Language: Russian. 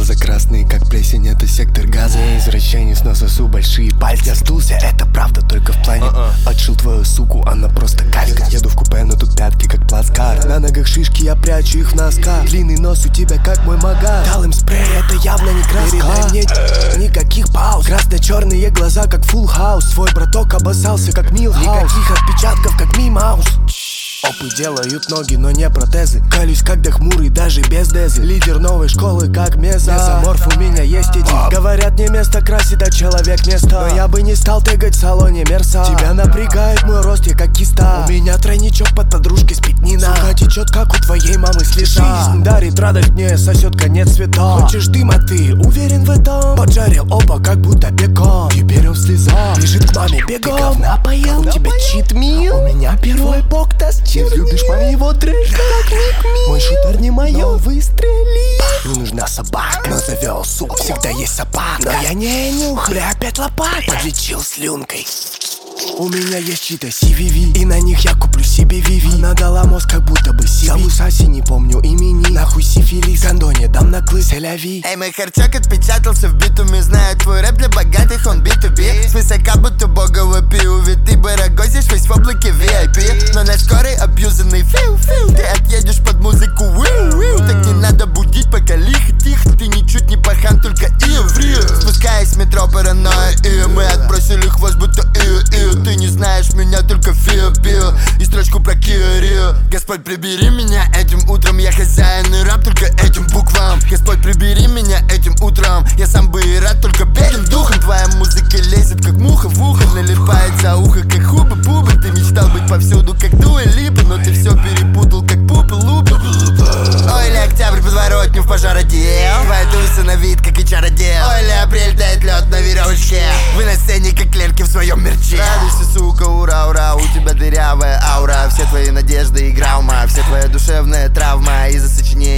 Глаза красные, как плесень, это сектор газа. Извращенец, но сосу большие пальцы. Я сдулся, это правда, только в плане. Отшил твою суку, она просто калька. Еду в купе, но тут пятки, как плацкар. На ногах шишки, я прячу их в носках. Длинный нос у тебя, как мой магаз. Дал им спрей, это явно не краска. Передай мне никаких пауз. Красно-черные глаза, как Full House. Твой браток обоссался, как Милхаус. Никаких отпечатков, как Мимаус. Опы делают ноги, но не протезы. Калюсь, когда хмурый, даже без дезы. Лидер новой школы, как Меза. Месоморф, у меня есть эти. Говорят, не место красит, а человек место. Но я бы не стал тегать в салоне Мерса. Тебя напрягает мой рост, я как киста. У меня тройничок под подружкой спит Нина. Сука течет, как у твоей мамы слеза. Жизнь дарит радость, мне сосет конец света. Хочешь дыма, ты уверен в этом? Поджарил оба, как будто бекон. Теперь он в слезах, бежит к маме бегом. Ты говна поел, у тебя чит-мил. У меня первый бок-тест. Любишь моего трека, как Ник. Мой шутер не моё, выстрели. Не нужна собака, но завел суку. Всегда есть собака, но я не нюхаю. Бля, опять лопата, подлечил слюнкой. У меня есть чьи-то CVV, и на них я куплю себе Vivi. Надала мозг, как будто бы себе. Зову Саси, не помню имени. Нахуй сифилис, гандоне дам на клык, селяви. Эй, мой харчок отпечатался в битуме. Знаю, твой рэп для богатых, он B2B. Свысока, будто богово пиу. Ведь ты барагозишь весь в облаке VIP. Но на скорой абьюзанный фил-фил. Ты отъедешь под музыку виу-виу. Так не надо будить, пока лихо-тихо. Ты ничуть не пахан, только ию-врию. Спускаясь в метро паранойя, и мы отбросили хвост, будто ию-ию. Ты не знаешь меня, только фио-пио. И строчку про Кио-Рио. Господь, прибери меня этим утром. Я хозяин и раб только этим буквам. Господь, прибери меня этим утром. Я сам бы и рад, только беден духом. Твоя музыка лезет, как муха в ухо. Налипает за ухо, как хуба-буба. Ты мечтал быть повсюду, как Дуа Липа. Но ты все перепутал, как пупа-лупа. Ой, ли октябрь подворотню в пожар одел. Твои тусы на вид, как и чародел. Ой, ли апрель тает лед на веревочке. Вы на сцене, как клерки в своем мерче. Радуйся, сука, ура-ура, у тебя дырявая аура. Все твои надежды игра ума, все твоя душевная травма из-за сочинения